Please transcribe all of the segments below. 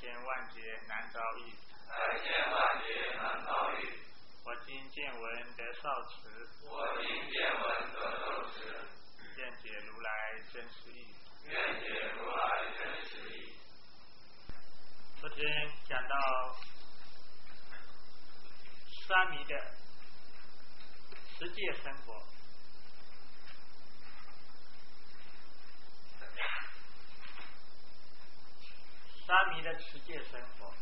千万劫难遭遇， 百千万劫难遭遇。 我今见闻得受持， 我今见闻得受持。 愿解如来真实义， 愿解如来真实义。 昨天讲到沙弥的实践生活，沙弥的持戒生活，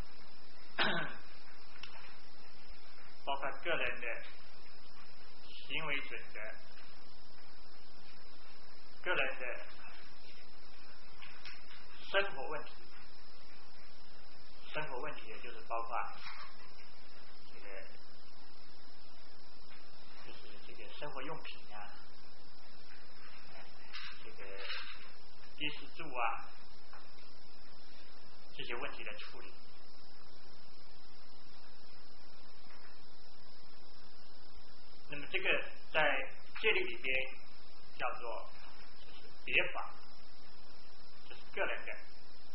包括个人的行为准则，个人的生活问题。生活问题也就是包括这个生活用品啊，这个衣食住啊，这些问题的处理。那么这个在戒律里边叫做别法，这是个人的。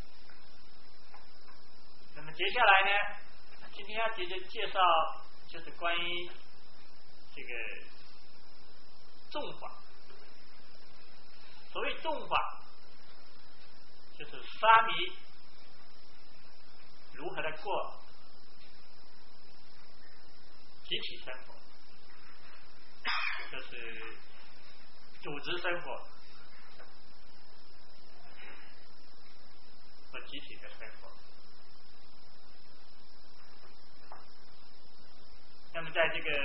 那么接下来呢，今天要介绍就是关于这个众法。所谓众法，就是沙弥如何的过集体生活，就是组织生活和集体的生活。那么在这个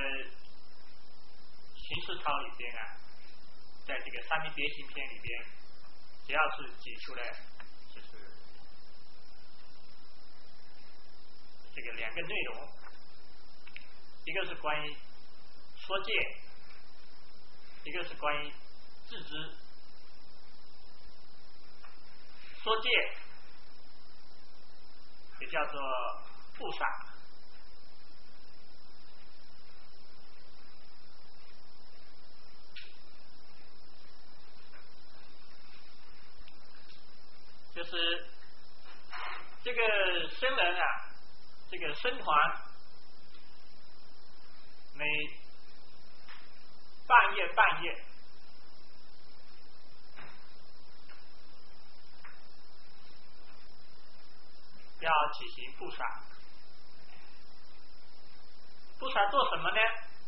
行事操里边啊，在这个沙弥别行篇里边，主要是指出了就是这个两个内容，一个是关于说戒，一个是关于自知。说戒也叫做布萨，就是这个僧人啊，这个僧团每半夜要举行布萨。布萨做什么呢？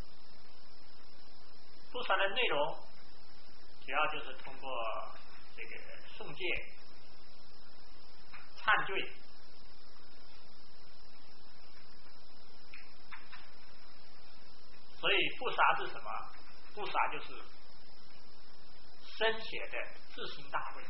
布萨的内容主要就是通过这个诵戒、忏罪，所以布萨是什么？布萨就是僧写的自行大会，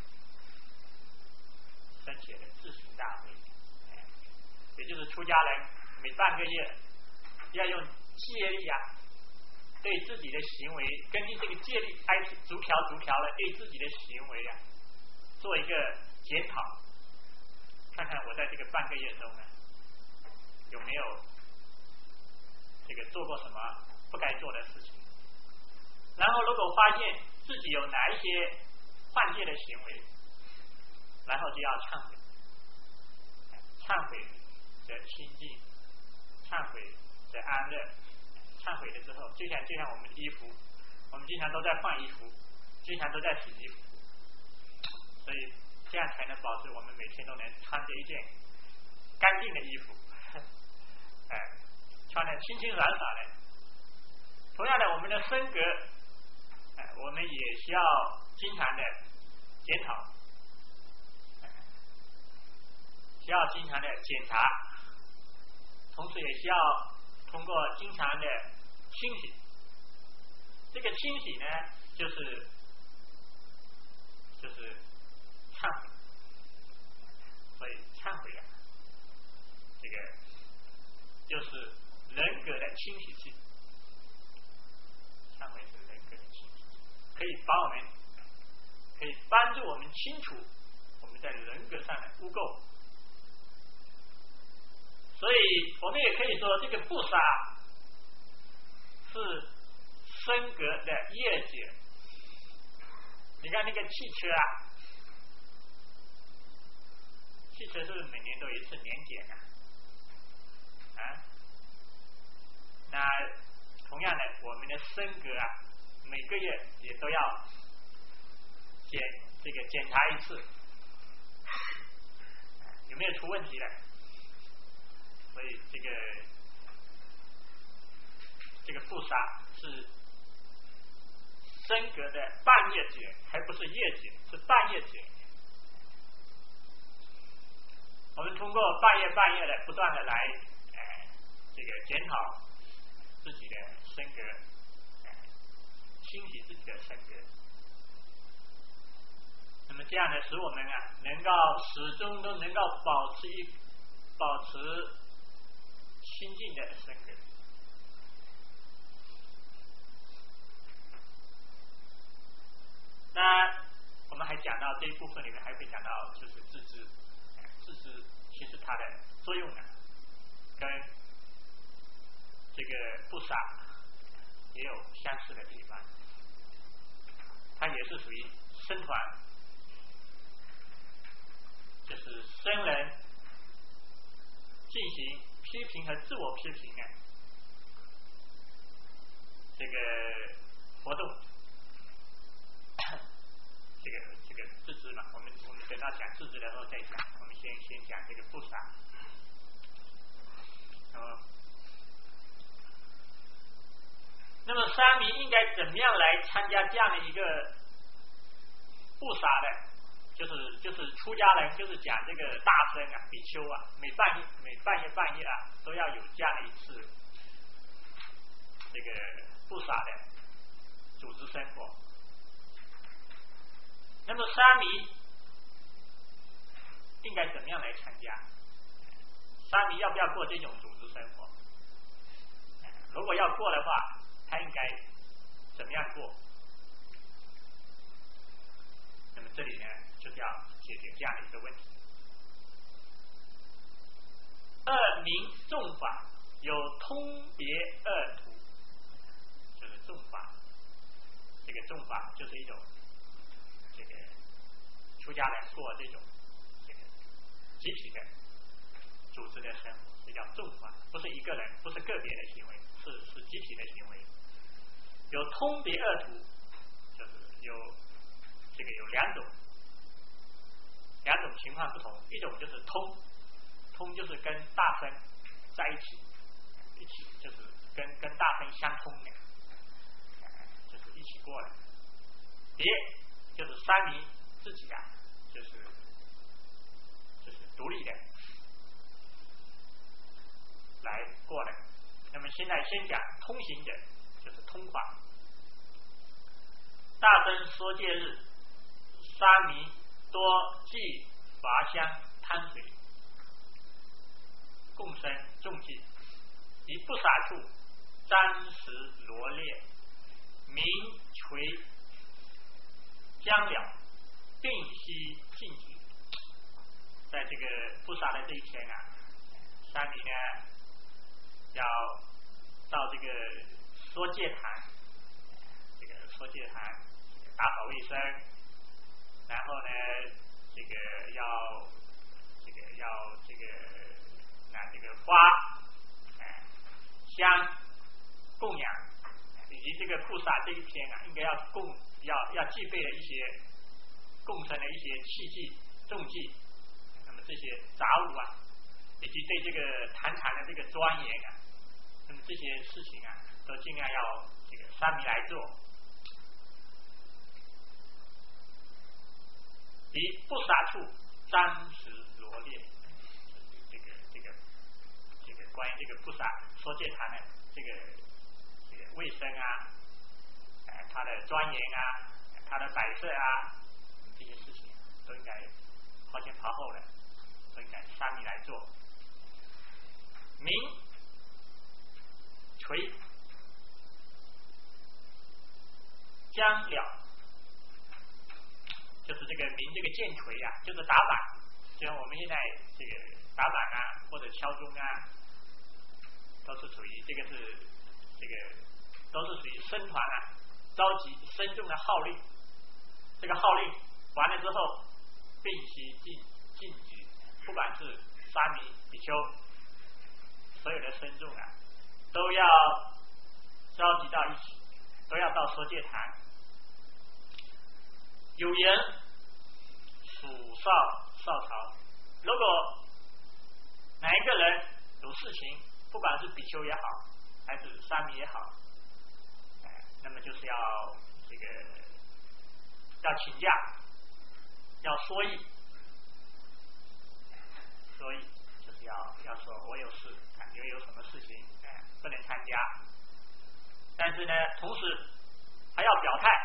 僧写的自行大会，也就是出家人每半个月要用戒律啊，对自己的行为，根据这个戒律逐条的对自己的行为啊做一个检讨，看看我在这个半个月中呢有没有这个做过什么不该做的事情，然后如果发现自己有哪一些犯戒的行为，然后就要忏悔，忏悔的清净，忏悔的安乐。忏悔了之后，就像我们的衣服，我们经常都在换衣服，经常都在洗衣服，所以这样才能保持我们每天都能穿着一件干净的衣服，穿得清清爽爽的。同样的，我们的身格，我们也需要经常的检讨，需要经常的检查，同时也需要通过经常的清洗。这个清洗呢，就是忏悔。所以忏悔啊，这个就是人格的清洗器。忏悔是人格的清洗器，可以帮助我们清除我们在人格上的污垢。所以我们也可以说，这个布萨是身格的业解。你看那个汽车啊， 汽车是不是每年都有一次年检啊？那同样的，我们的身格啊，每个月也都要检查一次，有没有出问题的？所以这个布萨是身格的半月检，还不是月检，是半月检。我们通过半月的不断的来检讨自己的身格，清洗自己的身格。那么这样呢，使我们啊能够始终都能够保持清净的身格。那我们还讲到这一部分里面还会讲到就是自知其实它的作用呢，跟这个布萨也有相似的地方，它也是属于僧团，就是僧人进行批评和自我批评的这个活动。这个自知嘛，我们等到讲自知的时候再讲，我们先讲这个布萨。那么沙弥应该怎么样来参加这样的一个布萨的？就是出家人，就是讲这个大僧啊、比丘啊，每半夜啊，都要有这样的一次这个布萨的组织生活。那么沙弥应该怎么样来参加？沙弥要不要过这种组织生活？如果要过的话，他应该怎么样过？那么这里呢，就是要解决这样的一个问题。二名众法有通别二途，就是众法。这个众法就是一种出家人过这种集体的组织的生活，这叫众法，不是一个人，不是个别的行为，是集体的行为。有通别二途，就是有两种情况不同，一种就是通就是跟大僧在一起就是跟大僧相通的，就是一起过来。别就是沙弥自己啊，就是独立的来过来。那么现在先讲通行者，就是通法。大僧说戒日，沙弥多祭伐香汤水，共生众祭，于不洒处沾食罗列，名垂将了，并悉禁止。在这个不洒的这一天啊，沙弥呢要到这个说戒坛，打扫卫生，然后呢要拿这个花香供养，以及这个布萨这一天啊，应该要具备的一些供生的一些器具重器，那么这些杂物啊，以及对这个坛场的这个庄严啊，那么这些事情啊，都尽量要这个沙弥来做。于不洒处沾食罗列，这个关于这个不洒说戒坛的这个卫生啊，它的庄严啊，它的摆设啊，这些事情都应该跑前跑后的，都应该沙弥来做。名垂将了，就是这个名这个剑锤啊，就是打板，就像我们现在这个打板啊或者敲钟啊，都是属于都是属于僧团啊召集僧众的号令。这个号令完了之后，并悉禁止， 不管是沙弥、比丘，所有的僧众啊，都要召集到一起，都要到说戒坛。有人属少朝，如果哪一个人有事情，不管是比丘也好，还是沙弥也好，那么就是要这个要请假，要说议，所以就是要说我有事，因为有什么事情不能参加，但是呢，同时还要表态，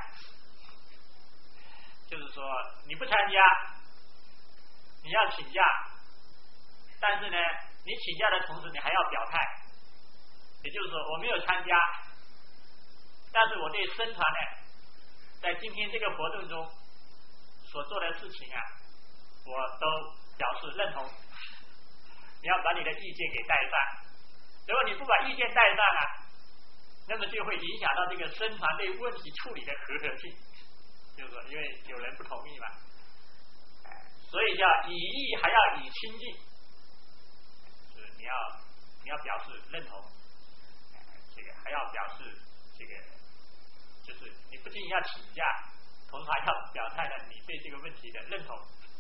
就是说你不参加，你要请假，但是呢，你请假的同时你还要表态，也就是说我没有参加，但是我对僧团呢，在今天这个活动中所做的事情啊，我都表示认同。你要把你的意见给带上，如果你不把意见带上啊，那么就会影响到这个僧团对问题处理的和性，就是说因为有人不同意嘛，所以叫以义还要以亲近，就是你要表示认同，这个还要表示这个，就是你不仅要请假，同时还要表态了你对这个问题的认同。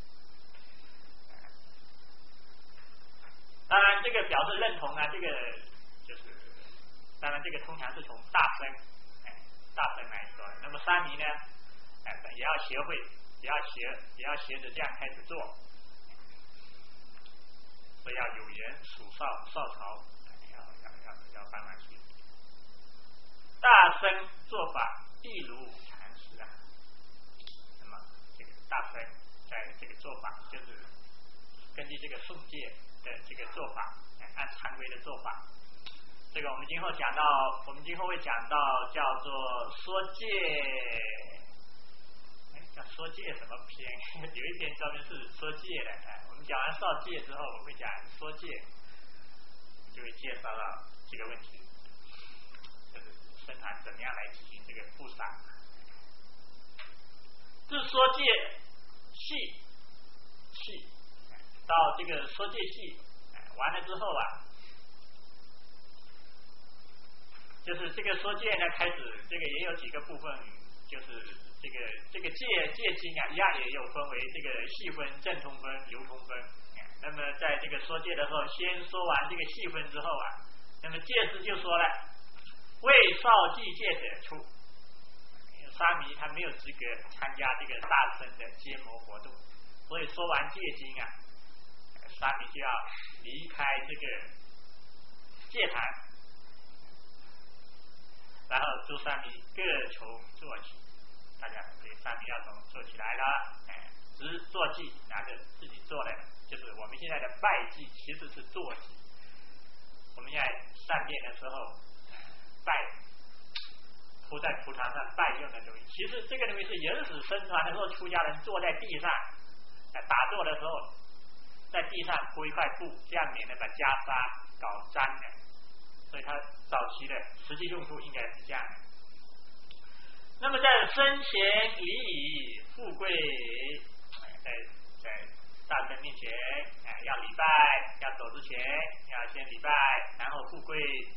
当然，这个表示认同呢，这个就是，当然这个通常是从大僧来说。那么沙弥呢，也要学会，也要学着这样开始做。所以要有人属少朝，要帮忙去。大僧做法亦如禅师啊。那么这个大僧在这个做法，就是根据这个诵戒的这个做法，按常规的做法。这个我们今后会讲到叫做说戒，叫说戒什么篇？有一篇专门是说戒的。我们讲完少戒之后，我会讲说戒，就会介绍到这个问题，就是僧团怎么样来进行这个布赏。自说戒系到这个说戒系完了之后啊，就是这个说戒呢开始，这个也有几个部分，就是这个戒经啊，一样也有分为这个细分、正通分、流通分。那么在这个说戒的时候，先说完这个细分之后啊，那么戒师就说了，为少计戒者出。沙弥他没有资格参加这个大僧的结魔活动，所以说完戒经啊，沙弥就要离开这个戒坛，然后诸沙弥各从坐起，大家这个沙弥要从坐起来了，直坐记拿着自己做的，就是我们现在的拜记其实是坐记。我们在善变的时候拜铺在蒲团上拜用的东西，其实这个东西是原始僧团的时候出家人坐在地上打坐的时候，在地上铺一块布，这样免得把袈裟搞脏的，所以它早期的实际用途应该是这样的。那么在生前礼仪富贵，在大僧面前要礼拜，要走之前要先礼拜，然后富贵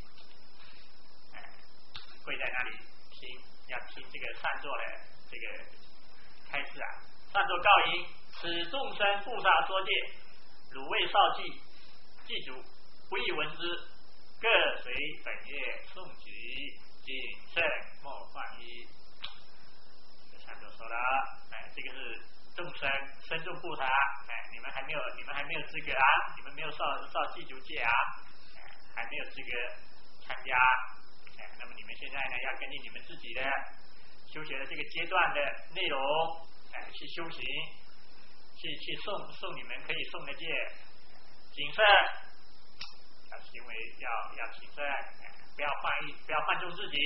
跪在那里听，要听这个上座的这个开示啊。上座告应，此众生布萨说戒，汝为少记，记住不易闻之，各随本业诵举，谨慎莫犯一。上座说了，这个是众生身众布萨，你们还没有资格啊，你们没有少记住戒啊，还没有资格参加。那么你们现在呢，要根据你们自己的修学的这个阶段的内容去修行，去诵你们可以诵的戒，谨慎，行为要谨慎，不要犯意，不要犯重自己。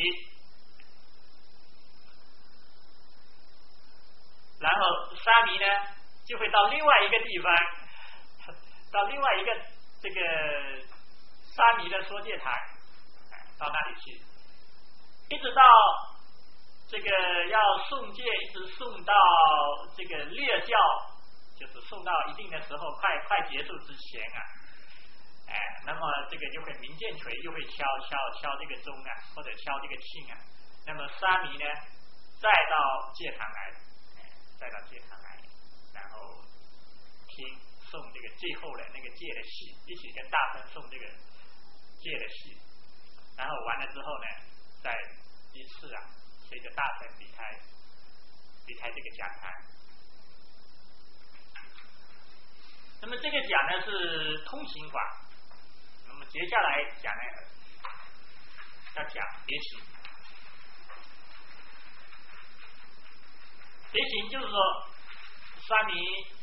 然后沙弥呢就会到另外一个地方，到另外一个这个沙弥的说戒坛，到那里去，一直到这个要诵戒，一直诵到这个略教就是送到一定的时候，快结束之前啊，那么这个就会鸣剑锤，又会敲这个钟啊，或者敲这个磬啊。那么沙弥呢，再到戒堂来，然后听诵这个最后的那个戒的戏，一起跟大僧诵这个戒的戏，然后完了之后呢，再依次啊，随着大僧离开这个讲坛。那么这个讲呢是通行法，那么接下来讲呢要讲别行。别行就是说，沙弥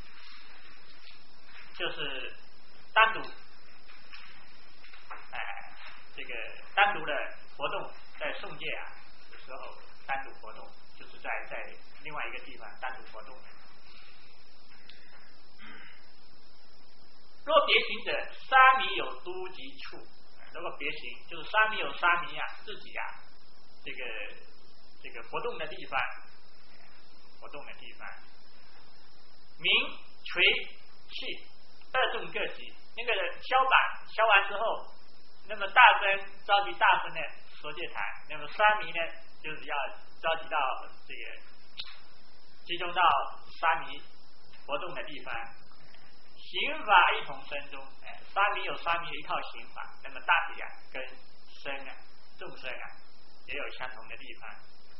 就是单独，这个单独的活动，在诵戒啊的时候单独活动，就是在另外一个地方单独活动。若别行者，沙弥有都及处。如果别行，就是沙弥有沙弥啊自己啊这个活动的地方，鸣锤磬二众各级。那个敲板敲完之后，那么大僧召集大僧的说戒台，那么沙弥呢就是要召集到这个集中到沙弥活动的地方。刑法一同身中，沙弥有沙弥的一套刑法，那么大体啊跟僧啊众生啊也有相同的地方。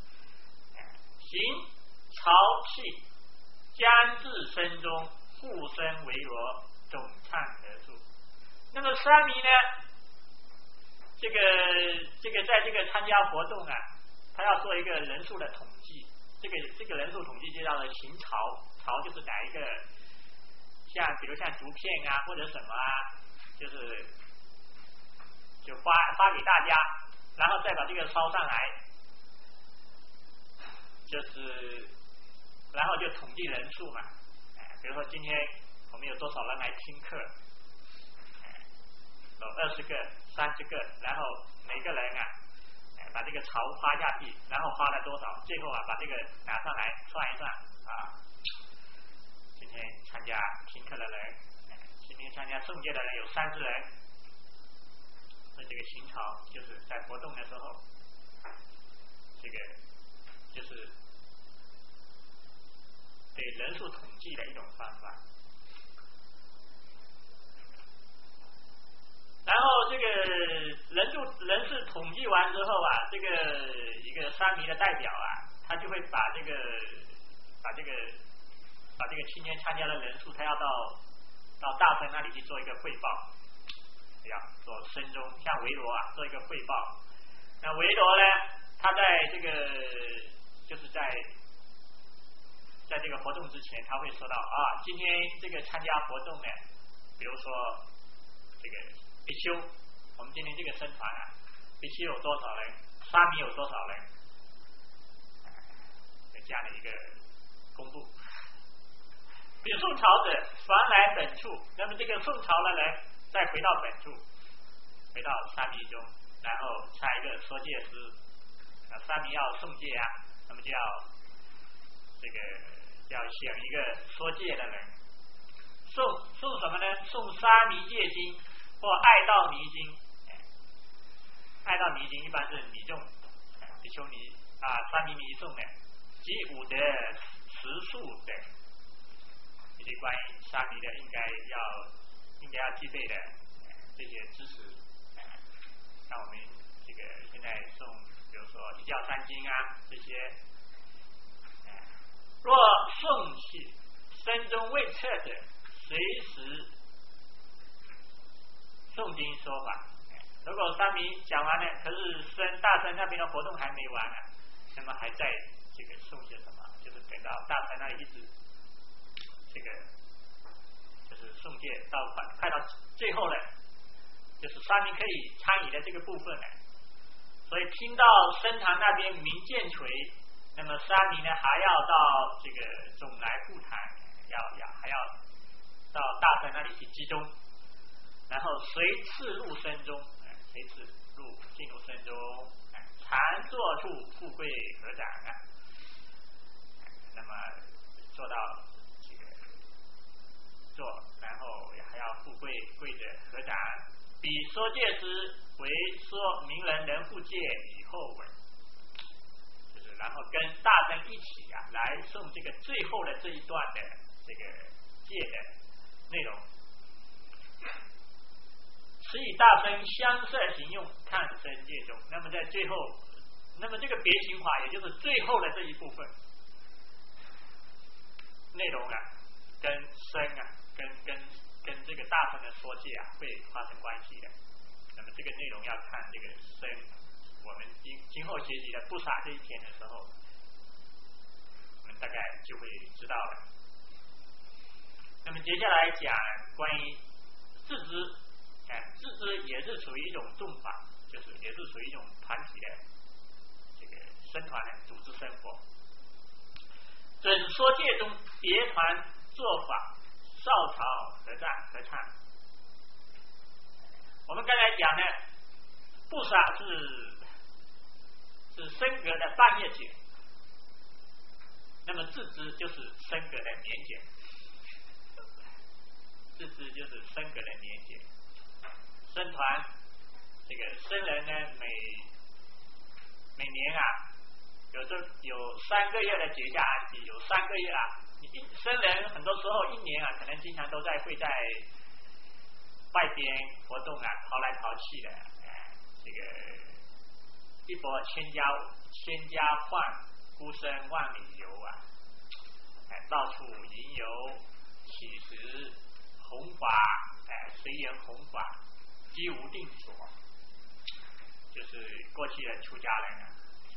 行朝气将至身中，复身为罗，总唱得住。那么沙弥呢，这个在这个参加活动啊，他要做一个人数的统计，这个人数统计就叫做行朝，朝就是哪一个。比如像竹片啊或者什么啊，就发给大家，然后再把这个烧上来，然后就统计人数嘛。比如说今天我们有多少人来听课，有20个、30个，然后每个人啊，把这个朝发下去，然后发了多少，最后啊把这个拿上来算一算啊。今天参加听课的人，今天参加诵戒的人有30人，那这个行朝就是在活动的时候，这个就是对人数统计的一种方法。然后这个人数统计完之后啊，这个一个沙弥的代表啊，他就会把这个今天参加的人数，他要到大僧那里去做一个汇报，要做身中，像维罗啊做一个汇报。那维罗呢，他在这个就是在这个活动之前，他会说到啊，今天这个参加活动呢，比如说这个比丘，我们今天这个僧团啊，比丘有多少人，沙弥有多少人，有这样的一个公布。比宋朝者凡来本处，那么这个宋朝的人再回到本处，回到沙弥中，然后插一个说戒师，沙弥要诵戒啊，那么就要选一个说戒的人，诵什么呢？诵沙弥戒经或爱道弥经。爱道弥经一般是弥众，比丘尼啊，沙弥弥诵的，及五德持数等。这些关于沙弥的应该要具备的这些知识，像我们这个现在诵，比如说一教三经啊这些，若诵起身中未彻者，随时诵经说法。如果沙弥讲完了，可是大僧那边的活动还没完呢，那么还在这个诵些什么？就是等到大僧那里一直。这个就是诵戒到快到最后了，就是沙弥可以参与的这个部分了。所以听到僧堂那边鸣剑锤，那么沙弥呢还要到这个总来护坛，还要到大僧那里去集中，然后随次入僧中，进入僧中，禅坐处富贵合掌啊，那么做到坐，然后还要富贵跪着合掌，比说戒时为说明人人复戒以后文，就是然后跟大僧一起来诵这个最后的这一段的这个戒的内容。此以大僧相摄行用，看身戒中。那么在最后，那么这个别行法也就是最后的这一部分内容跟身跟这个大乘的说戒会发生关系的。那么这个内容要看这个身，我们今后学习的不洒这一天的时候，我们大概就会知道了。那么接下来讲关于自知，自知也是属于一种众法，就是也是属于一种团体的这个僧团的组织生活。准说戒中别团做法，少朝合唱。我们刚才讲呢，不洒是升格的半月戒，那么自知就是升格的年戒，自知就是升格的年戒。僧团这个僧人呢，每年有3个月的结夏安息，有3个月僧人很多时候一年可能经常都会在外边活动跑来跑去的，这个一波千家换，孤身万里游到处吟游乞食弘法，随缘弘法，居无定所，就是过去的出家人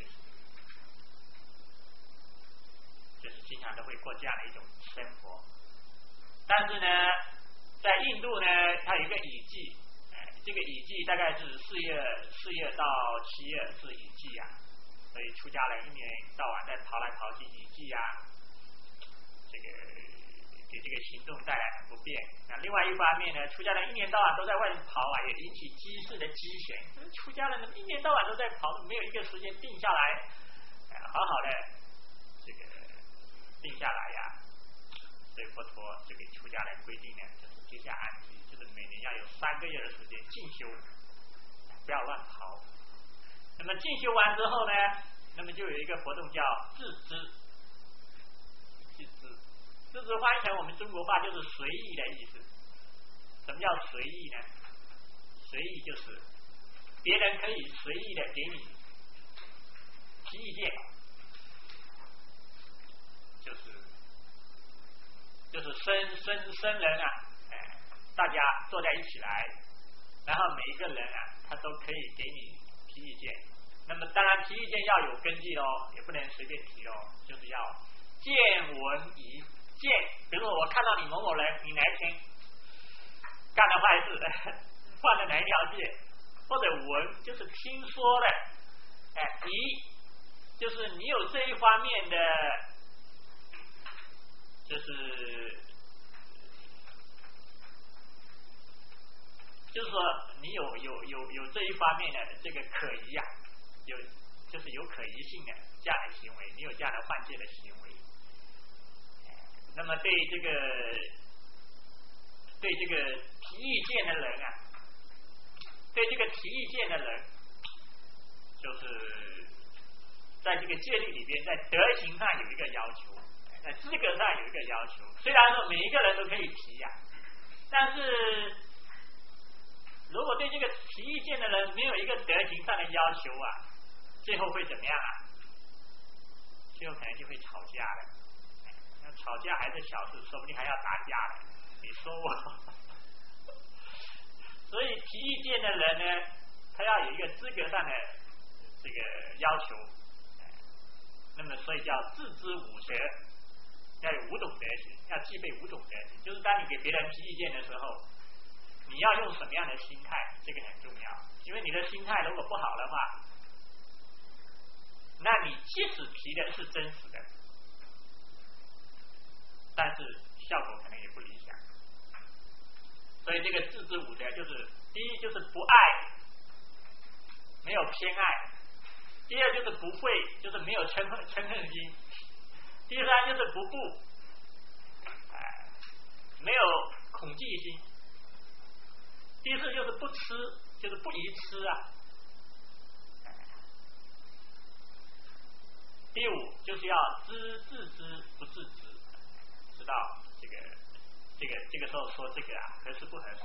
就是经常都会过这样的一种生活。但是呢，在印度呢，它有一个雨季，这个雨季大概是4月到7月是雨季所以出家人一年到晚在跑来跑去，雨季这个给这个行动带来很不便。那另外一方面呢，出家人一年到晚都在外面跑也引起居士的饥嫌。出家人一年到晚都在跑，没有一个时间定下来，好好的这个定下来所以佛陀就给出家人规定呢，就是结夏安息，就是每年要有3个月的时间进修，不要乱跑。那么进修完之后呢，那么就有一个活动叫自知。自知翻译成我们中国话就是随意的意思。什么叫随意呢？随意就是别人可以随意的给你提意见，就是僧人大家坐在一起来，然后每一个人他都可以给你提意见。那么当然提意见要有根据也不能随便提就是要见闻疑见。比如说我看到你某某人，你哪一天干了坏事，犯了哪一条戒，或者闻就是听说的，疑就是你有这一方面的，就是说你有这一方面的这个可疑就是有可疑性的这样的行为，你有这样的犯戒的行为。那么对这个提意见的人对这个提意见的人，就是在这个戒律里边，在德行上有一个要求，在资格上有一个要求。虽然说每一个人都可以提但是如果对这个提意见的人没有一个德行上的要求最后会怎么样最后可能就会吵架了。吵架还是小事，说不定还要打架了。你说我，所以提意见的人呢，他要有一个资格上的这个要求。那么所以叫自知五德，要有5种德行，要具备5种德行。就是当你给别人提意见的时候，你要用什么样的心态，这个很重要。因为你的心态如果不好的话，那你即使提的是真实的，但是效果可能也不理想。所以这个自知五德就是第一就是不爱，没有偏爱；第二就是不会，就是没有嗔恨心；第三就是不怖， 没有恐惧心。第四就是不吃，就是不宜吃啊。第五就是要知自知不自知，知道这个时候说这个啊合适不合适。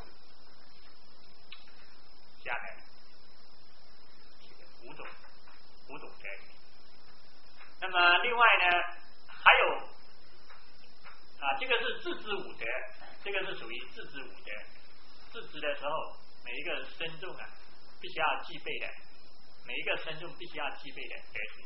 下面这个五种德。那么另外呢，还有这个是自知五德，这个是属于自知五德。自知的时候，每一个僧众啊，必须要具备的，每一个僧众必须要具备的德行。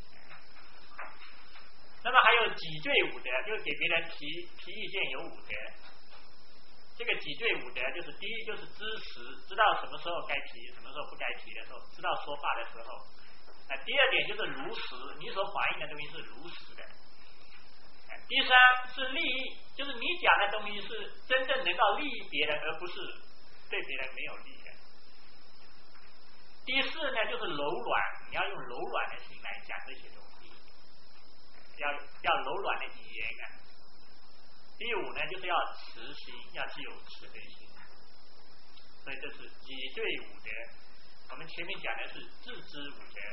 那么还有己罪五德，就是给别人提意见有五德。这个己罪五德就是第一就是知时，知道什么时候该提，什么时候不该提的时候，知道说话的时候。第二点就是如实，你所反映的东西是如实的。第三是利益，就是你讲的东西是真正能够利益别人，而不是对别人没有利的。第四呢就是柔软，你要用柔软的心来讲这些东西，要柔软的语言啊。第五呢就是要慈心，要具有慈悲心。所以这是己罪五德。我们前面讲的是自知五德。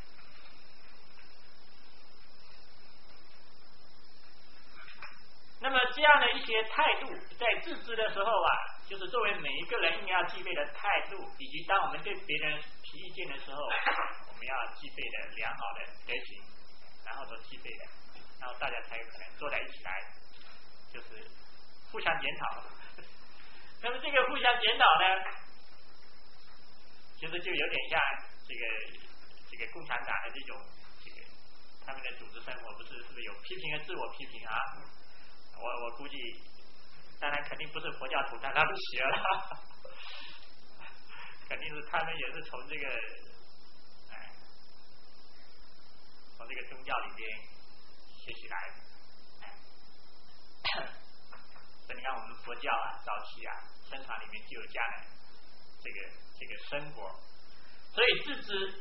那么这样的一些态度，在自知的时候啊，就是作为每一个人应该要具备的态度，以及当我们对别人提意见的时候，我们要具备的良好的德行，然后都具备的，然后大家才有可能坐在一起来，就是互相检讨。那么这个互相检讨呢，其实就有点像这个共产党的这种他们的组织生活，是不是有批评和自我批评啊？我估计，当然肯定不是佛教徒，但他们学了，肯定是他们也是从这个宗教里边学习来的。所以你看我们佛教啊，早期啊，僧团里面就有这样的这个生活，所以自知，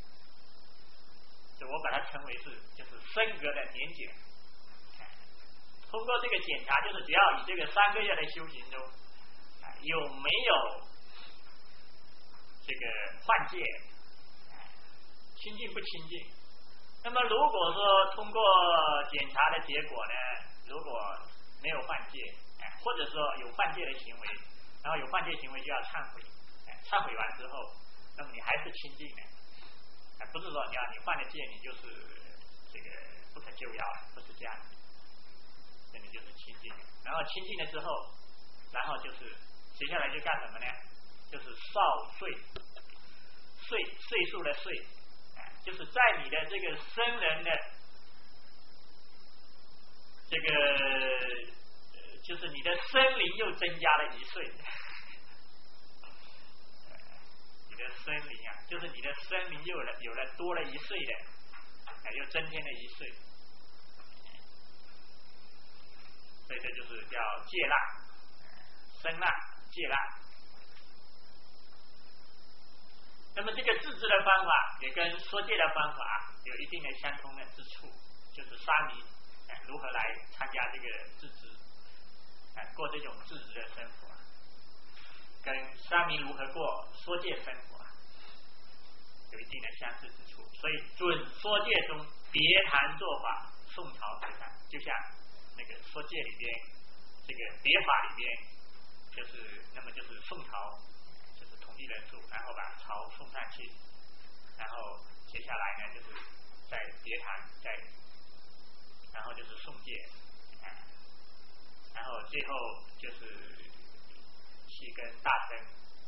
就我把它称为就是僧格的年检。通过这个检查，就是只要你这个3个月的修行中，有没有这个犯戒，清净不清净。那么如果说通过检查的结果呢，如果没有犯戒，或者说有犯戒的行为，然后有犯戒行为就要忏悔，忏悔完之后，那么你还是清净的，不是说你犯了戒你就是这个不可救药了，不是这样的。你就是清净，然后清净了之后，然后就是接下来就干什么呢？就是少岁，岁数的岁，就是在你的这个僧人的这个，就是你的僧龄又增加了1岁。你的僧龄啊，就是你的僧龄有了多了1岁的，又增添了1岁。所以这就是叫戒腊、僧腊、戒腊。那么这个自知的方法也跟说戒的方法有一定的相通的之处，就是沙弥如何来参加这个自知，过这种自知的生活，跟沙弥如何过说戒生活有一定的相似之处。所以准说戒中别谈做法，宋朝回谈，就像那个说戒里边，这个别法里边，就是宋朝，就是统计人数，然后把朝送上去，然后接下来呢就是在别谈，然后就是诵戒，然后最后就是去跟大僧。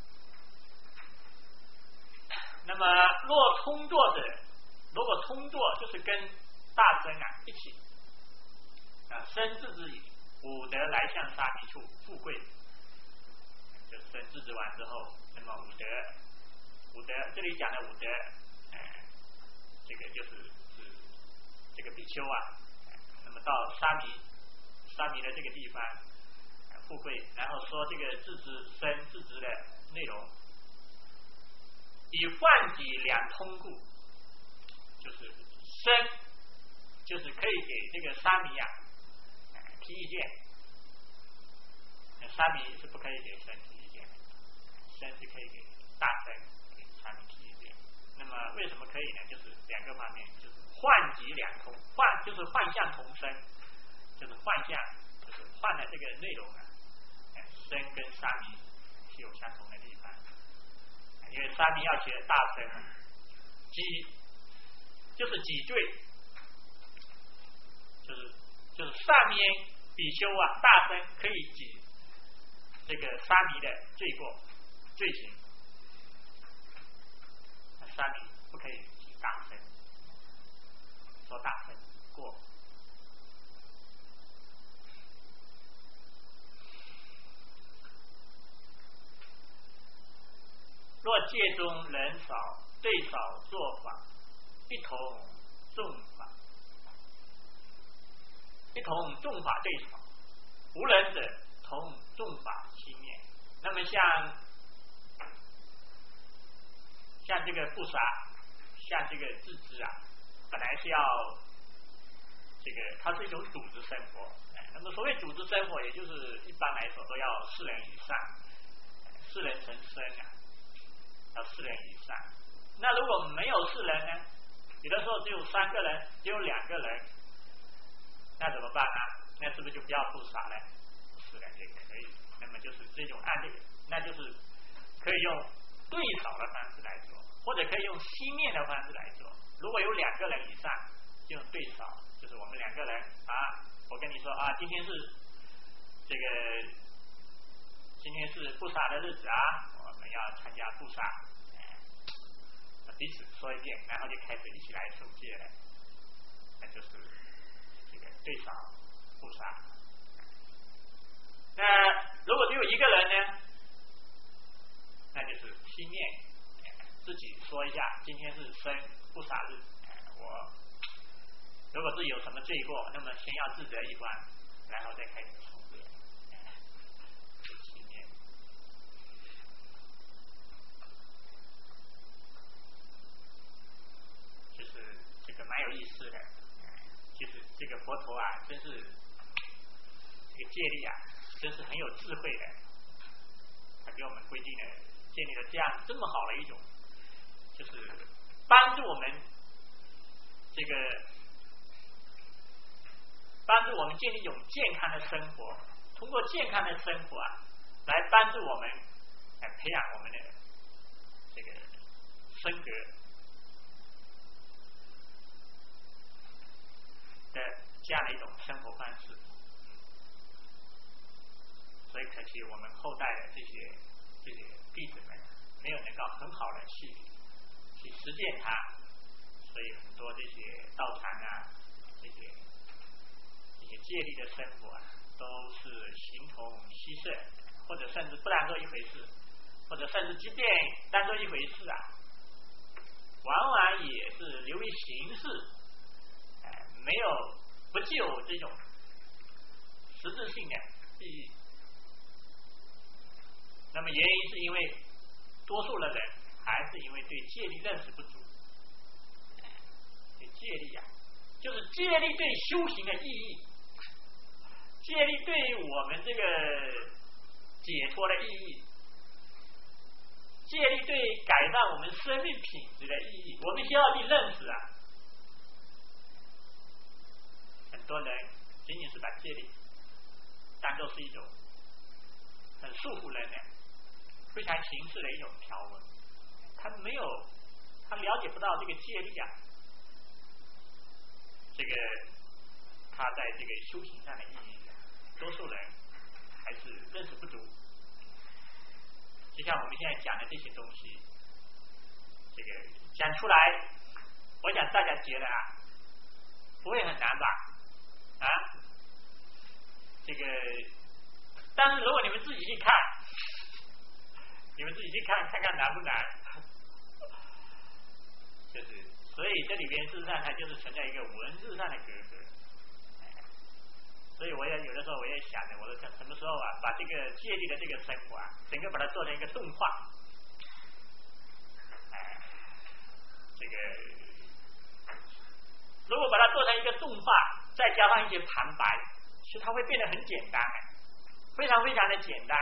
那么若通坐者，如果通坐就是跟大僧一起。生自知矣，五德来向沙弥处，富贵。就生自知完之后，那么五德这里讲的五德，这个就是指这个比丘啊，那么到沙弥的这个地方，富贵，然后说这个生自知的内容，以泛己两通故，就是生，就是可以给这个沙弥啊提意见， 沙弥是不可以给僧提意见的，僧是可以给大僧给沙弥提意见。那么为什么可以呢？就是两个方面，就是幻即两通，就是幻象同声，就是幻象，就是换的这个内容啊，僧跟沙弥是有相同的地方，因为沙弥要学大僧，就是己罪，就是上面比丘啊，大僧可以己这个沙弥的罪过罪行，沙弥不可以己大僧，说大僧过。若戒中人少，对少作法，一同众法，一同众法对少，无人者同众法七面。那么像这个不杀，像这个自知啊，本来是要这个，它是一种组织生活。那么所谓组织生活，也就是一般来说都要4人以上，4人成僧啊，要4人以上。那如果没有4人呢？有的时候只有3个人，只有2个人，那怎么办呢？那是不是就不要不杀了？4人也可以。那么就是这种案例，那就是可以用对少的方式来做，或者可以用西面的方式来做。如果有2个人以上，就用对少，就是我们2个人啊，我跟你说啊，今天是不杀的日子啊，我们要参加不杀，彼此说一遍，然后就开始一起来守戒了，那就是这个对少不杀。那如果只有1个人呢，那就是西面自己说一下，今天是生不杀日，我如果是有什么罪过，那么先要自责一番，然后再开始守戒。西面就是这个蛮有意思的，就是这个佛陀啊，真是这个戒律啊，真是很有智慧的。他给我们规定了建立了这么好的一种，就是帮助我们建立一种健康的生活，通过健康的生活啊，来帮助我们来培养我们的这个身格的这样的一种生活方式。所以可惜我们后代的这些弟子们没有能够很好的去实践它，所以很多这些道场啊，这些戒律的生活啊，都是形同虚设，或者甚至不当做一回事，或者甚至即便当做一回事啊，往往也是流于形式，没有不具有这种实质性的意义。那么原因是因为多数的人还是因为对戒律认识不足。对戒律啊，就是戒律对修行的意义，戒律对我们这个解脱的意义，戒律对改善我们生命品质的意义，我们需要去认识啊。很多人仅仅是把戒律当作是一种很束缚人的非常形式的一种条文，他了解不到这个戒律啊，这个他在这个修行上的意义，多数人还是认识不足。就像我们现在讲的这些东西，这个讲出来，我想大家觉得啊，不会很难吧？啊，这个，但是如果你们自己去看，看看难不难？就是，所以这里边事实上它就是存在一个文字上的隔阂。所以我也有的时候我也想着，我说什么时候啊，把这个戒律的这个生活啊，整个把它做成一个动画，这个如果把它做成一个动画，再加上一些旁白，其实它会变得很简单， 非常非常的简单。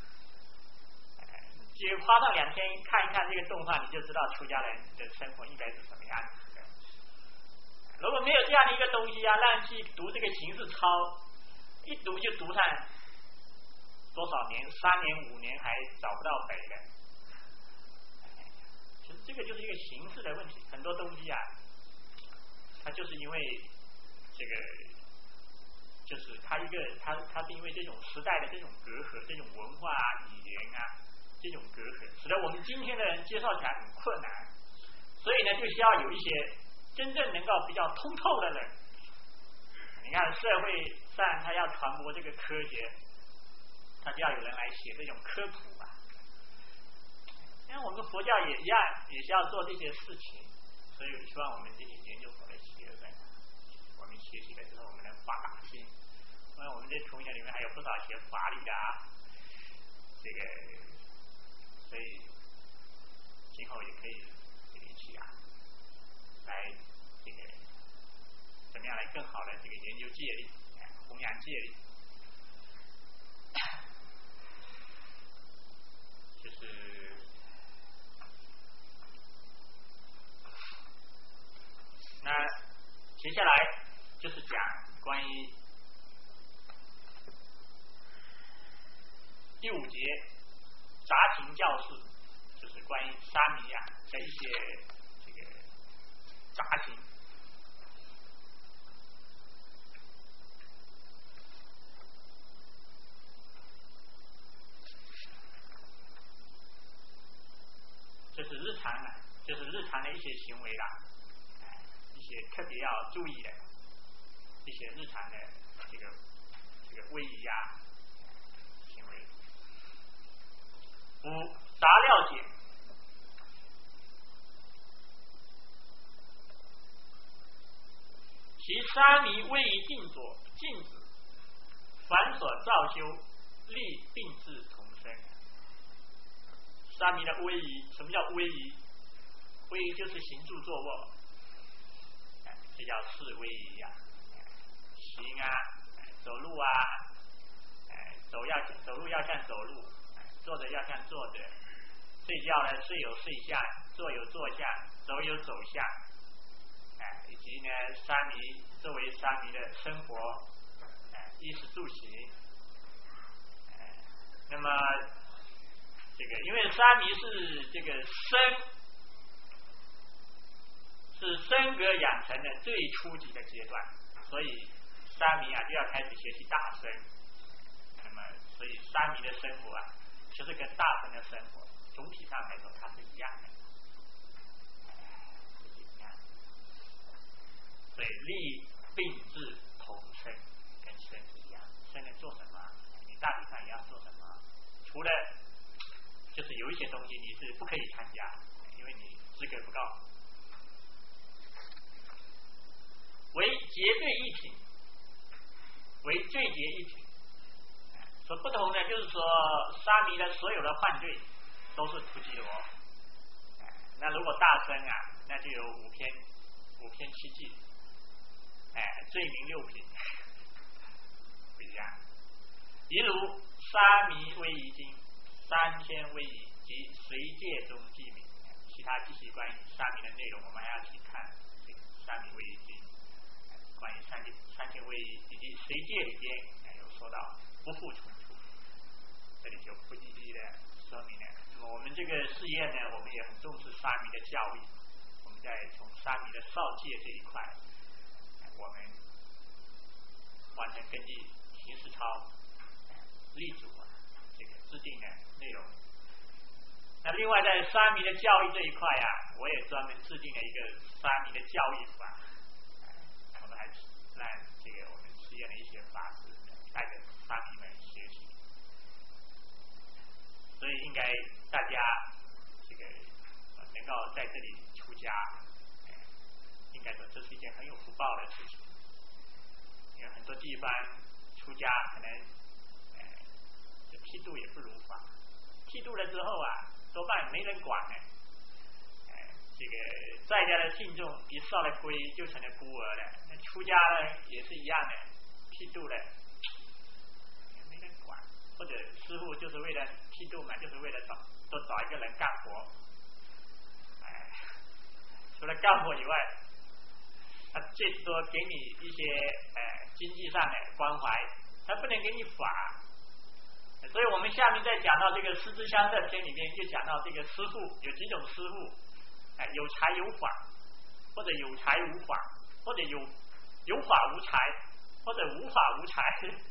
就花上2天看一看这个动画，你就知道出家人的生活应该是什么样子的。如果没有这样的一个东西啊，让去读这个形式操，一读就读上多少年，3年5年还找不到北的。其实这个就是一个形式的问题，很多东西啊，它就是因为这个，就是它是因为这种时代的这种隔阂，这种文化啊、语言啊这种隔阂，使得我们今天的人接受起来很困难。所以呢，就需要有一些真正能够比较通透的人。你看社会上他要传播这个科学，他就要有人来写这种科普吧。因为我们佛教也一样，也是要做这些事情。所以我希望我们这些研究所的学生，我们学习了之后，我们能发心。因为我们这同学里面还有不少学法律的啊，这个，所以今后也可以一起啊，来这个怎么样来更好的这个研究戒律，弘扬戒律，就是那接下来就是讲关于第5节杂情教示，就是关于沙弥啊的一些这个杂情。这是日常的，就是日常的一些行为啦，一些特别要注意的一些日常的这个威仪啊行为。5杂料解，其沙弥威仪静坐静止，凡所造修，立并自同生。沙弥的威仪，什么叫威仪？威仪就是行住坐卧，这叫是威仪啊。行啊，走路啊，走路要像走路，坐着要像坐着，睡觉呢睡有睡相，坐有坐相，走有走相，以及呢沙弥作为沙弥的生活，衣食住行，那么这个因为沙弥是这个是身格养成的最初级的阶段，所以沙弥啊就要开始学习大乘。那么所以沙弥的生活啊，其实跟大乘的生活总体上来说它是一样的，所以立并自同生，跟身体一样。身能做什么，你大体上也要做什么。除了就是有一些东西你是不可以参加，因为你资格不高。为结罪一品，为罪结一品。所不同呢，就是说沙弥的所有的犯罪都是屠基罗。那如果大乘啊，那就有5篇7戒，罪名6品，不一样。例如沙弥威仪经、3天威仪及随戒中记名，其他继续关于沙弥的内容，我们还要去看这个沙弥威仪经，关于三天威仪以及随戒里边有说到不复重出，这里就不一一的说明了。那么我们这个事业呢，我们也很重视沙弥的教育，我们在从沙弥的少戒这一块，我们完全根据行事操立主这个制定的内容。那另外在沙弥的教育这一块啊，我也专门制定了一个沙弥的教育法，我们还让这个我们实验的一些法师带着沙弥们学习。所以应该大家这个能够在这里出家，应该说这是一件很有福报的事情。因为很多地方出家可能剃度也不如法，剃度了之后啊，多半没人管呢。这个在家的信众一烧了皈就成了孤儿了，那出家呢也是一样的，剃度了也没人管， 或者师傅就是为了剃度嘛，就是为了多找一个人干活。除了干活以外，他最多给你一些经济上的关怀，他不能给你法。所以我们下面再讲到这个师之相摄篇里面，就讲到这个师傅有几种师傅，有财有法，或者有财无法，或者有法无财，或者无法无财，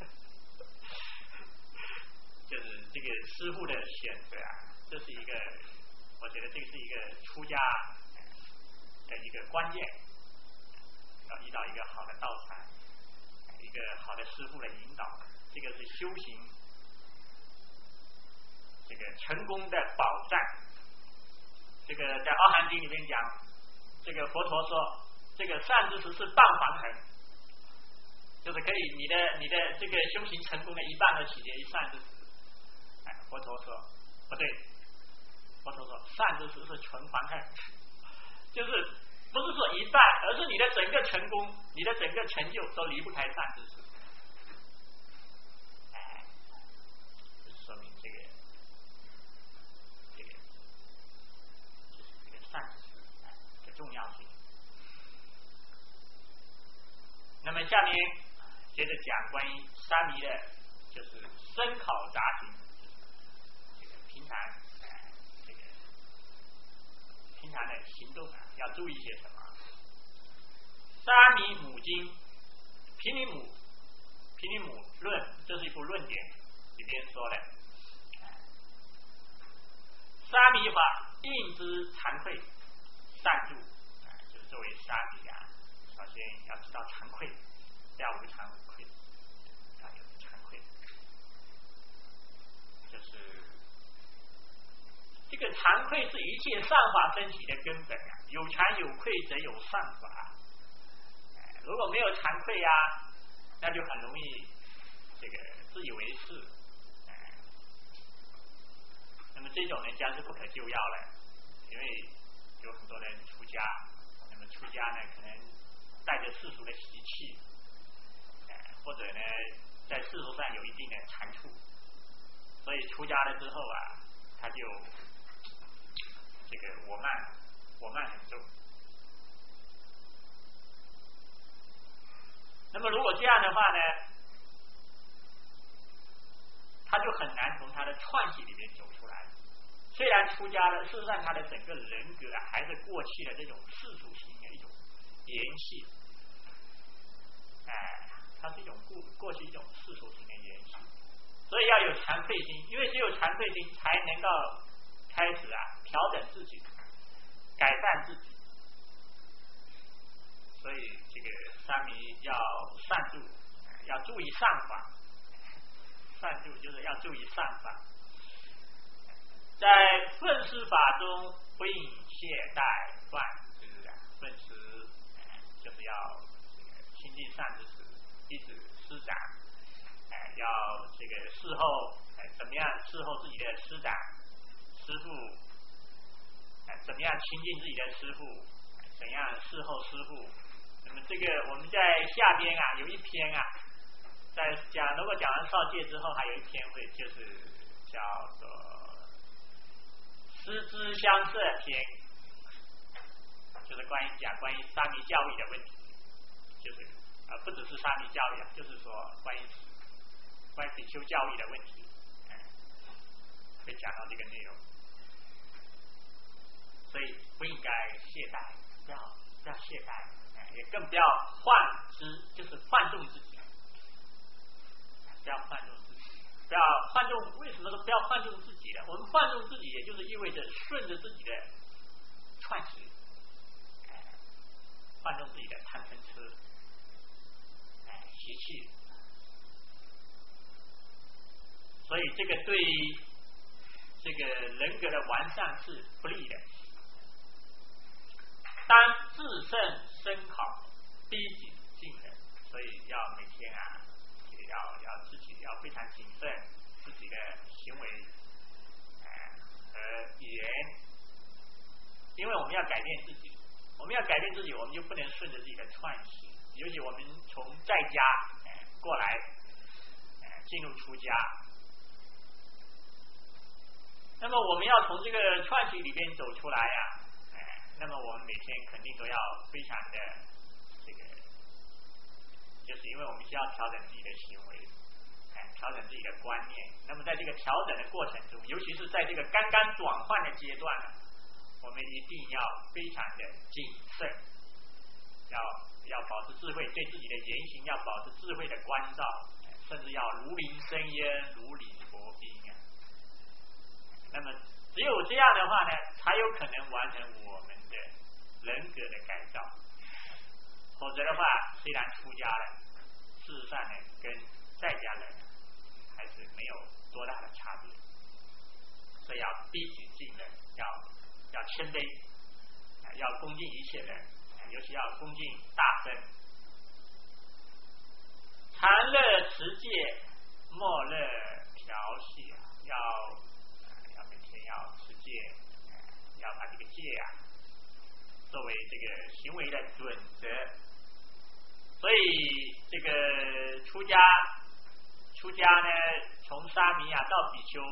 就是这个师傅的选择啊，这是一个，我觉得这是一个出家的一个关键，要遇到一个好的道场，一个好的师傅的引导，这个是修行这个成功的保障。这个在《阿含经》里面讲，这个佛陀说，这个善知识是半黄藤，就是可以你的这个修行成功的一半都取决于善知识。佛陀说不对，佛陀说善知识是纯黄藤，就是不是说一半，而是你的整个成功，你的整个成就都离不开善知识。说明这个善知识的重要性。那么下面接着讲关于沙弥的，就是深考杂行，这个平常的行动啊，要注意些什么？沙弥母经，毗尼母论，这是一部论点，里边说了，沙弥法应知惭愧善住，就是作为沙弥啊，首先要知道惭愧，要无惭无愧，要有惭愧，就是这个惭愧是一切善法升起的根本啊，有惭有愧则有善法。如果没有惭愧呀，那就很容易这个自以为是，那么这种人将是不可救药了，因为有很多人出家，那么出家呢可能带着世俗的习气，或者呢在世俗上有一定的长处，所以出家了之后啊，他就这个我慢很重。那么如果这样的话呢，他就很难从他的串习里面走出来。虽然出家了，事实上他的整个人格啊，还是过去的这种世俗性的一种延续，它是一种过去一种世俗性的延续。所以要有惭愧心，因为只有惭愧心才能够开始啊调整自己，改善自己。所以这个沙弥要善住，要注意善法，善住就是要注意善法。在愤施法中不应懈怠乱，就是愤施就是要亲近善知识，弟子师长，要这个事后怎么样伺候自己的师长师父，怎么样亲近自己的师父，怎样伺候师父。那么这个我们在下边啊有一篇啊，在讲如果讲完少戒之后，还有一篇会就是叫做师之相摄篇，就是关于沙弥教育的问题，就是不只是沙弥教育，就是说关于比丘教育的问题，会讲到这个内容。所以不应该懈怠，不要懈怠，也更不要幻之，就是放纵自己，不要放纵自己，不要放纵。为什么说不要放纵自己呢？我们放纵自己，也就是意味着顺着自己的串习，放纵自己的贪嗔痴，习气。所以这个对这个人格的完善是不利的。当自慎深考，逼己进人，所以要每天啊，这个要自己要非常谨慎自己的行为和语言，因为我们要改变自己，我们就不能顺着自己的串习。尤其我们从在家过来进入出家， 那么我们要从这个串习里边走出来呀，那么我们每天肯定都要非常的这个，就是因为我们需要调整自己的行为，调整自己的观念。那么在这个调整的过程中，尤其是在这个刚刚转换的阶段呢，我们一定要非常的谨慎，要保持智慧，对自己的言行要保持智慧的关照，甚至要如临深渊，如履薄冰啊。那么只有这样的话呢，才有可能完成我们的人格的改造。否则的话，虽然出家了，事实上呢，跟在家人还是没有多大的差别。所以要逼己敬人，要谦卑，要恭敬一切人，尤其要恭敬大僧。常乐持戒，莫乐调戏啊，要每天要持戒，要把这个戒啊作为这个行为的准则。所以这个出家呢，从沙弥啊到比丘，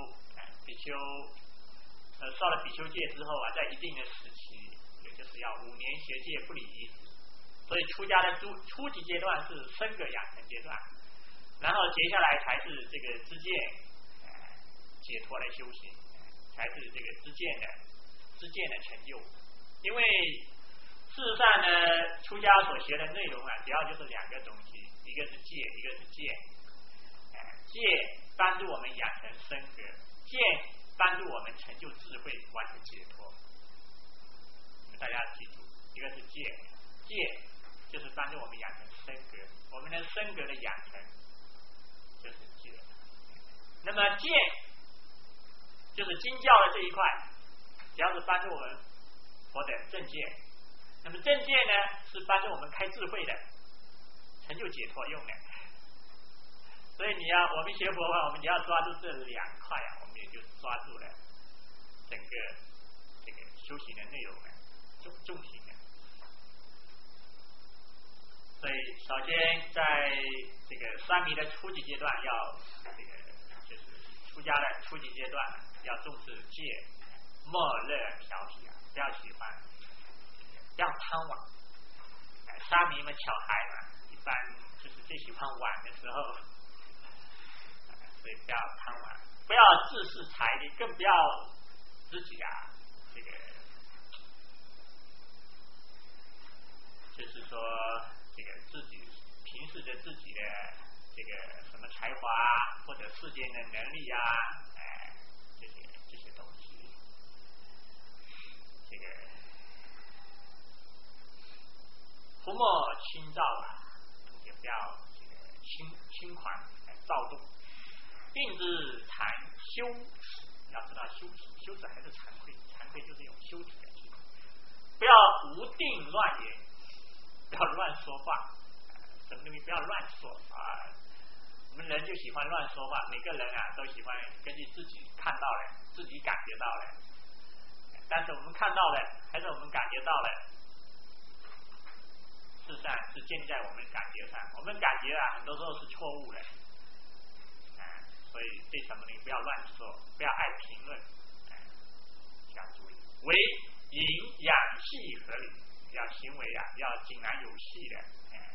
受了比丘戒之后啊，在一定的时期，也就是要5年学戒不离一子。所以出家的初级阶段是身格养成阶段，然后接下来才是这个知见解脱的修行，才是这个知见的成就。因为事实上呢，出家所学的内容啊，主要就是2个东西，一个是戒，一个是见。戒帮助我们养成身格，见帮助我们成就智慧，完成解脱。大家记住，一个是戒就是帮助我们养成身格，我们的身格的养成就是戒。那么见就是经教的这一块，主要是帮助我们佛的正见。那么正见呢，是帮助我们开智慧的，成就解脱用的。所以我们学佛法，我们只要抓住这2块啊，我们也就抓住了整个这个修行的内容呢，重心的。所以首先在这个沙弥的初级阶段，要这个就是出家的初级阶段，要重视戒，莫乐调戏啊，不要喜欢，不要贪玩。沙弥们小孩嘛，一般就是最喜欢玩的时候。所以不要贪玩，不要自恃财力，更不要自己啊，这个就是说，这个自己凭借着自己的这个什么才华或者世间的能力啊，这些东西，这个胡莫轻躁啊，也不要这个轻狂躁动。并之禅修持，要知道修持还是惭愧就是用修持的技能。不要无定乱言，不要乱说话，什么东西不要乱说啊！我们人就喜欢乱说话，每个人啊都喜欢根据自己看到的、自己感觉到的，但是我们看到的还是我们感觉到的，事实上是建立在我们感觉上，我们感觉啊很多时候是错误的。所以对什么东西不要乱说，不要爱评论，要注意，为营养系合理，要行为啊要井然有序的，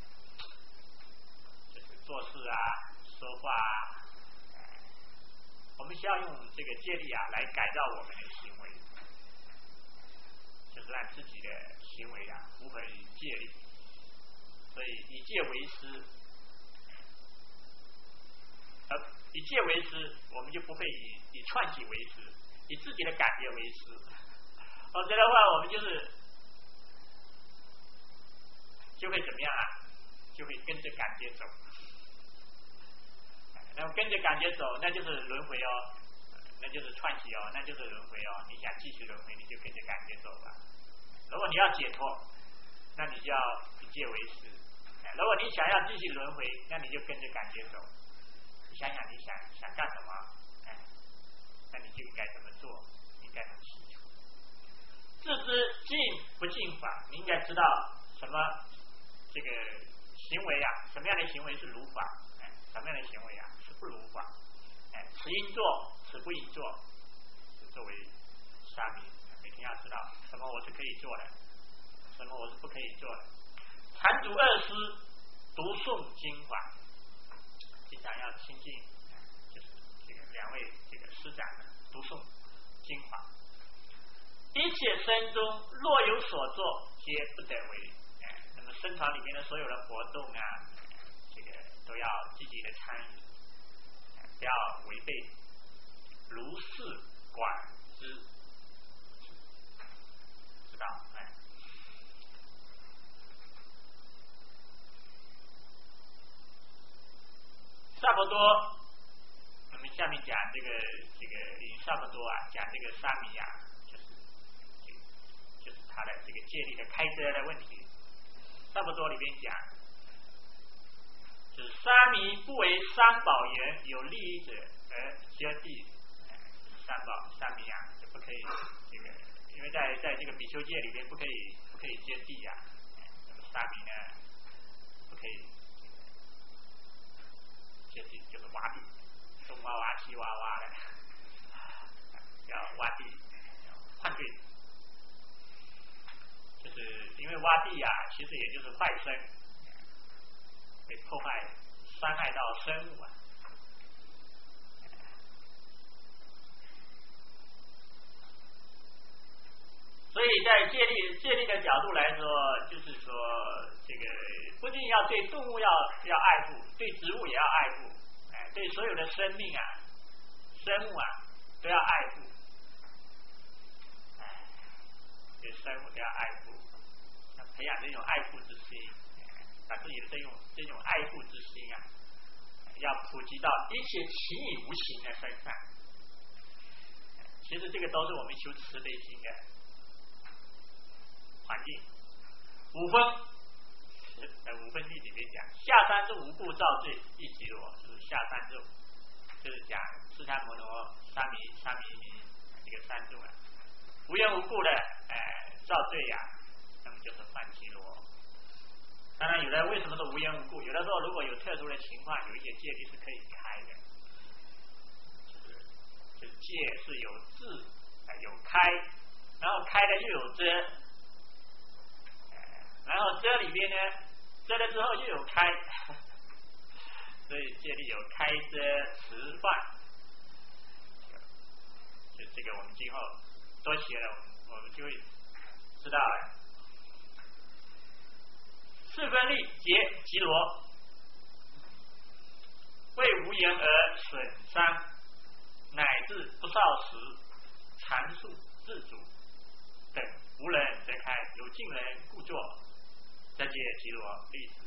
就是做事啊说话啊，我们需要用这个戒律啊来改造我们的行为，就是让自己的行为啊符合于戒律。所以以戒为师，以戒为师，我们就不会以串习为师，以自己的感觉为师。否则的话，我们就会怎么样啊？就会跟着感觉走。那么跟着感觉走，那就是轮回哦，那就是串习哦，那就是轮回哦。你想继续轮回，你就跟着感觉走吧。如果你要解脱，那你就要以戒为师。如果你想要继续轮回，那你就跟着感觉走。你想想你想干什么，那你就应该怎么做，应该很清楚。自知进不进法，你应该知道什么这个行为啊，什么样的行为是如法，什么样的行为啊是不如法。此应做，此不应做， 作为沙弥，每天要知道什么我是可以做的，什么我是不可以做的。禅祖二师读诵经法，经常要亲近，就是这个两位这个师长呢读诵经法。一切僧中若有所作，皆不得为。那么僧团里面的所有的活动啊，这个都要积极的参与，不要违背，如是管之，知道？差不多，我们下面讲这个差不多啊，讲这个沙弥啊，就是他的这个戒律的开遮的问题。差不多里边讲，就是沙弥不为三宝言有利益者而接地，沙弥啊就不可以这个，因为在这个比丘戒里边不可以接地呀，那么沙弥呢不可以接地，就是挖地，东挖挖西挖挖的，要挖地换对。就是因为挖地啊，其实也就是坏生，会破坏、伤害到生物啊。所以在戒律的角度来说，就是说这个不仅要对动物要爱护，对植物也要爱护，对所有的生命啊、生物啊都要爱护。对生物都要爱护，要培养这种爱护之心，把自己的这种爱护之心啊，要普及到一切情与无情的身上。其实这个都是我们修慈悲心的环境。五分地里面讲，下三众无故造罪一即罗，就是下三众，就是讲释迦牟罗、沙弥尼这个三众啊。无缘无故的造罪呀，那么就是犯即罗。当然有的为什么是无缘无故？有的时候如果有特殊的情况，有一些戒律是可以开的，就是戒是有智有开，然后开了又有遮，然后遮里边呢，遮了之后又有开，所以戒律有开遮持犯，就这个我们今后多写了，我们就会知道了。四分力结即罗，为无言而损伤，乃至不少时阐述自主等，无人则开，有近人故作，则解即罗例子。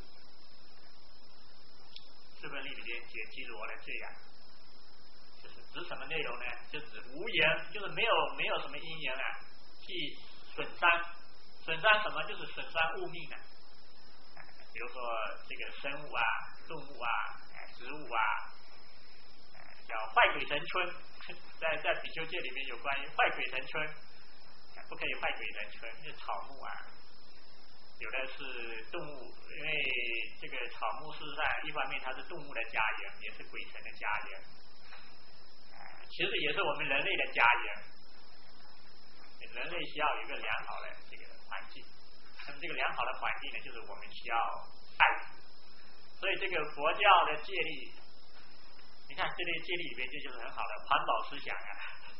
四分力里边解即罗的这样。就是指什么内容呢？就指无言，就是没有什么因缘啊，去损伤什么？就是损伤物命啊。比如说这个生物啊、动物啊、植物啊，叫坏鬼神春，在比丘戒里面有关于坏鬼神春，不可以坏鬼神春，因为草木啊，有的是动物，因为这个草木事实上一方面它是动物的家园，也是鬼神的家园。其实也是我们人类的家园，人类需要有一个良好的这个环境，那么这个良好的环境呢，就是我们需要爱护。所以这个佛教的戒律，你看这类戒律里面，这就是很好的环保思想啊，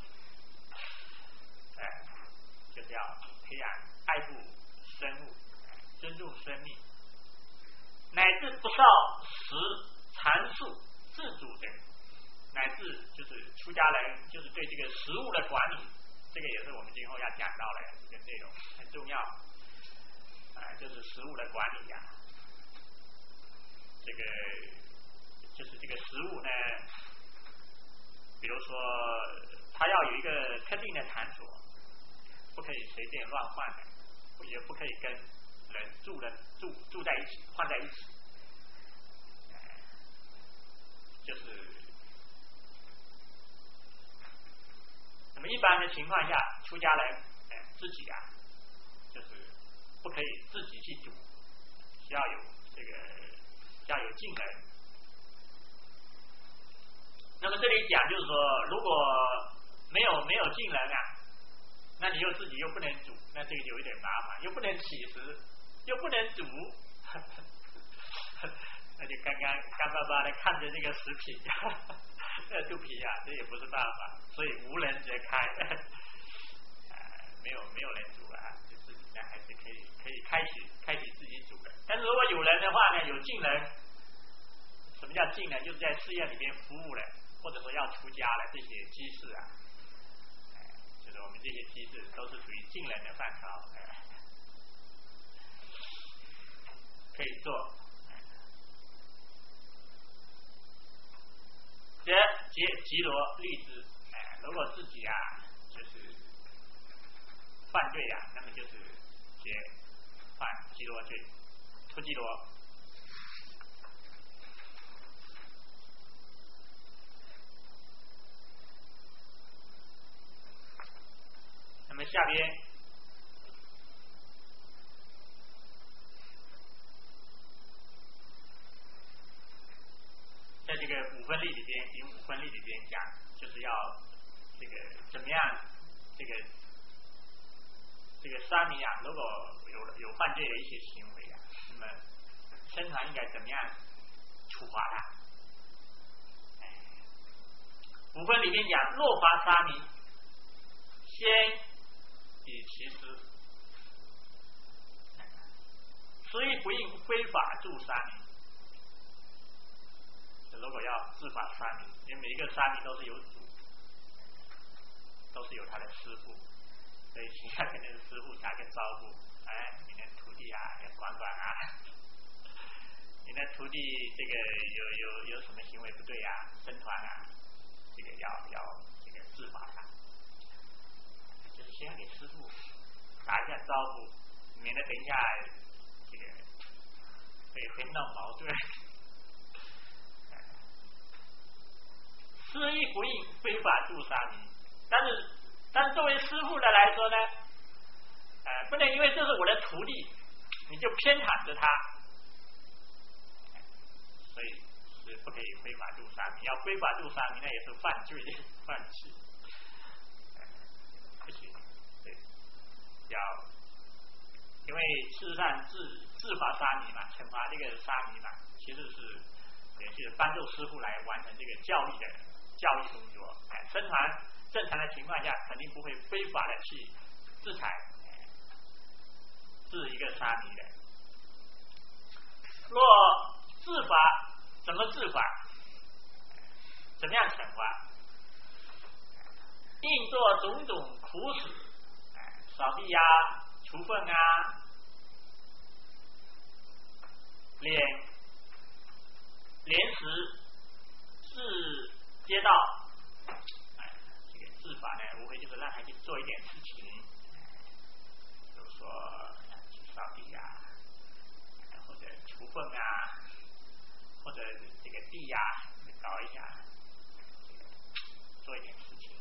就是要培养爱护生物，尊重生命，乃至不少时阐述自主等。乃至就是出家人，就是对这个食物的管理，这个也是我们今后要讲到的这个内容，很重要。就是食物的管理呀，这个就是这个食物呢，比如说它要有一个特定的场所，不可以随便乱换的，也不可以跟人住在一起，换在一起，就是。那么一般的情况下，出家人自己啊，就是不可以自己去煮，需要有近人。那么这里讲就是说，如果没有进人啊，那你自己又不能煮，那这个有一点麻烦，又不能起食，又不能煮，那就干巴巴的看着这个食品，那肚皮啊，这也不是办法，所以无人则开，没有人煮啊，就自己呢还是可以开启自己煮的。但是如果有人的话呢，有进人，什么叫进人？就是在寺院里边服务了，或者说要出家了，这些居士啊，就是我们这些居士都是属于进人的范畴，可以做。则吉罗律之，如果自己啊就是犯罪啊，那么就是犯吉罗罪，出吉罗。那么下边在这个五分例里边，第五分例里边讲，就是要这个怎么样，这个沙弥啊，如果有犯罪的一些行为啊，那么僧团应该怎么样处罚他？五分里面讲，若罚沙弥，先以其师，所以不应非法助沙弥。如果要治法沙弥，因为每一个沙弥都是有主，都是有他的师傅，所以请他跟那个师傅打个招呼，你的徒弟啊，要管啊，你的徒弟这个有什么行为不对啊，僧团啊，这个要这个治法他，就是先要给师傅打一下招呼，免得等一下这个会闹矛盾。师亦不应非法助沙弥，但是作为师傅的来说呢，不能因为这是我的徒弟，你就偏袒着他，所以是不可以非法助沙弥。要非法助沙弥，那也是犯罪的，犯罪，不行。对，因为事实上治罚沙弥嘛，惩罚这个沙弥嘛，其实是也是帮助师傅来完成这个教育工作。僧团正常的情况下，肯定不会非法的去制裁治一个沙弥的。若治法，怎么治法？怎么样惩罚？应做种种苦使，扫地啊，除粪啊，连食治街道，这个治法呢，无非就是让他去做一点事情，比如说去扫地啊，或者除粪啊，或者这个地呀，搞一下，做一点事情。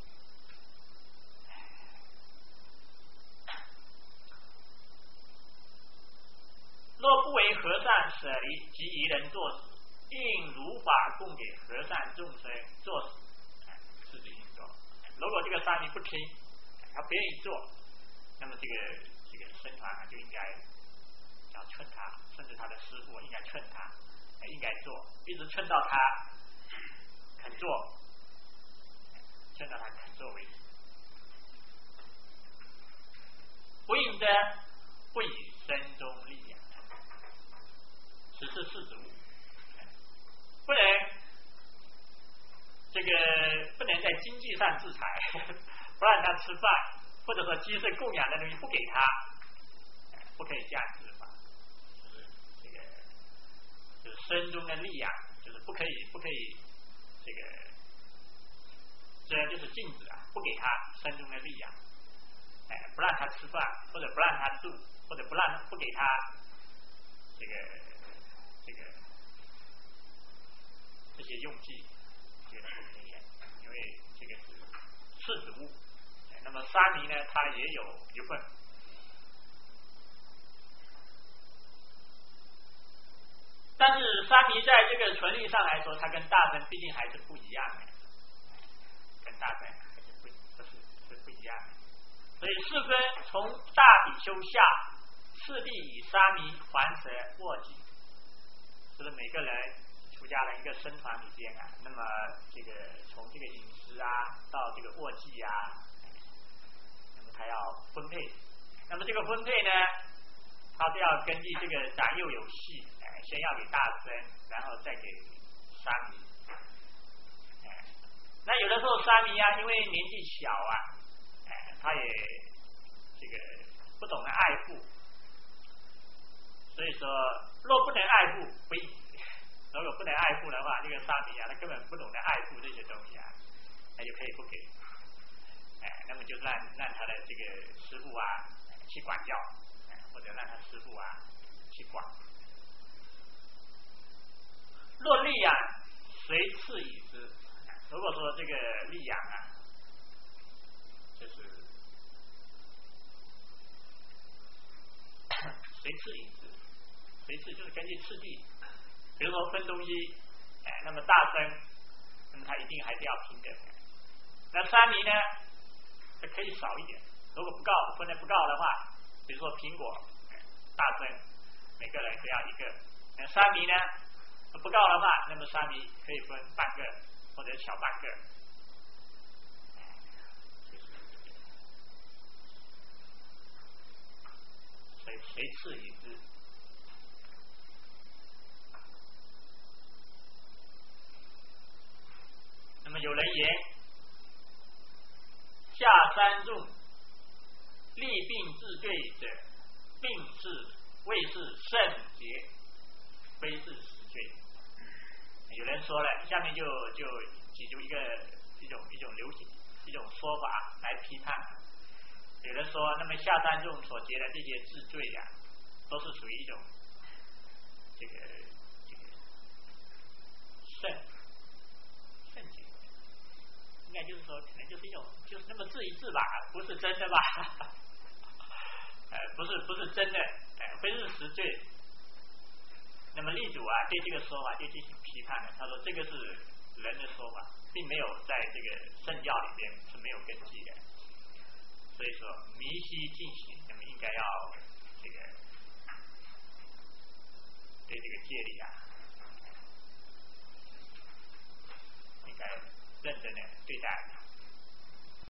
若不为和尚舍离及一人做事，应如法供给和尚众生做事，是这样做。如果这个沙弥不听，他不愿意做，那么这个僧团就应该要劝他，甚至他的师傅应该劝他，应该做，一直劝到他肯做，劝到他肯做为止。不应者，不以身中力量，此是世之物。不能在经济上制裁，不让他吃饭，或者说居士供养的东西不给他，不可以这样治法。就是身中的力量，就是不可以这个，这就是禁止啊，不给他身中的力量，不让他吃饭，或者不让他住，或者不给他这些用具，这个是不可以的，因为这个是次之物。那么沙弥呢，他也有一份。但是沙弥在这个纯律上来说，他跟大乘毕竟还是不一样的，跟大乘还是不一样。所以世尊从大比丘下，次第以沙弥、还蛇、卧具，就是每个人出家人一个僧团里边啊，那么这个从这个饮食啊到这个卧具啊，那么他要分配。那么这个分配呢，他是要根据这个长幼有序，先要给大僧，然后再给沙弥。那有的时候沙弥啊，因为年纪小啊，他也这个不懂得爱护，所以说若不能爱护不义。如果不能爱护的话，这个沙弥啊，他根本不懂得爱护这些东西啊，他就可以不给。那么就让他的这个师父啊去管教，或者让他师父啊去管。若力养，随次以之。如果说这个力养啊，就是随次以之，随次就是根据次第。比如说分东西，那么大僧，那么他一定还是要平等。那沙弥呢，可以少一点。如果分的不够的话，比如说苹果，大僧每个人都要一个。那沙弥呢不够的话，那么沙弥可以分半个或者小半个。所以随次以之。那么有人言，下三众利病治罪者，病是未是圣洁，非是实罪。有人说了，下面就举出一种流行一种说法来批判。有人说，那么下三众所结的这些治罪呀，都是属于一种这个圣洁。应该就是说，可能就是一种，就是那么治一治吧，不是真的吧？不是真的，非是实罪。那么立主啊，对这个说法就进行批判了。他说这个是人的说法，并没有在这个圣教里边是没有根据的。所以说迷悉进行，那么应该要这个对这个戒律啊，应该认真的对待。